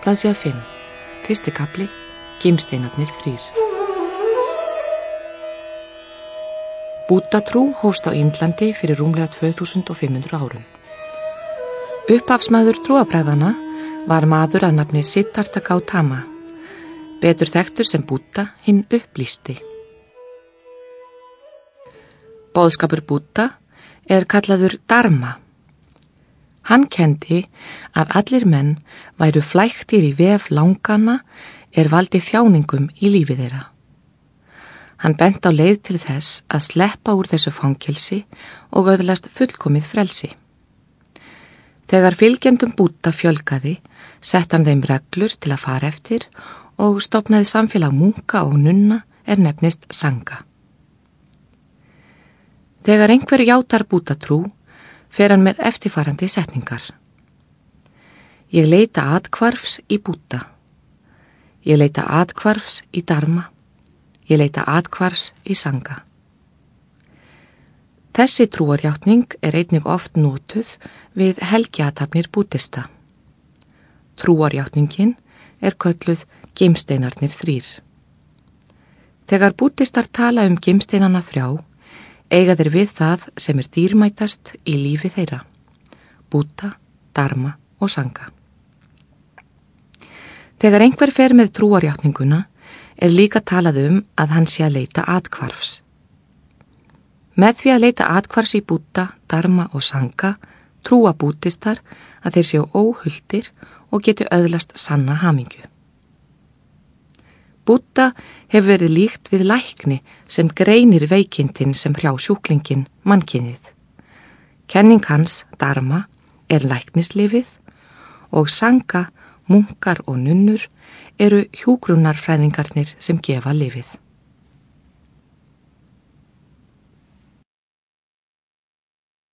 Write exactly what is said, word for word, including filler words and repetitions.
Blaðsíða fimm. Fyrsti kafli. Gimsteinarnir þrír. Búddatrú hófst á Indlandi fyrir rúmlega tvö þúsund fimm hundruð árum. Upphafsmaður trúarbragðanna var maður að nafni Siddhartha Gautama, betur þekktur sem Búdda hinn upplýsti. Boðskapur Búdda er kallaður Dharma. Hann kendi að allir menn væru flæktir í vef langanna er valdi þjáningum í lífi þeirra. Hann bent á leið til þess að sleppa úr þessu fangelsi og öðlast fullkomið frelsi. Þegar fylgjendum Búdda fjölgaði, sett hann þeim reglur til að fara eftir og stofnaði samfélag munka og nunna er nefnist sanga. Þegar einhver játar Búddatrú, fer hann með eftirfarandi setningar. Ég leita athvarfs í Búdda. Ég leita athvarfs í Dharma. Ég leita athvarfs í sanga. Þessi trúarjátning er einnig oft notuð við helgiathafnir búddista. Trúarjátningin er kölluð gimsteinarnir þrír. Þegar búddistar tala um gimsteinana þrjá, eiga þeir við það sem er dýrmætast í lífi þeirra, Búdda, Dharma og sanga. Þegar einhver fer með trúarjátninguna, er líka talað um að hann sé að leita athvarfs. Með því að leita athvarfs í Búdda, Dharma og sanga, trúa búddistar að þeir séu óhultir og geti öðlast sanna hamingju. Búdda hefur verið líkt við lækni sem greinir veikindin sem hrjá sjúklingin mannkynið. Kenning hans, Dharma, er læknislífið og sanga, munkar og nunnur eru hjúkrunarfræðingarnir sem gefa lífið.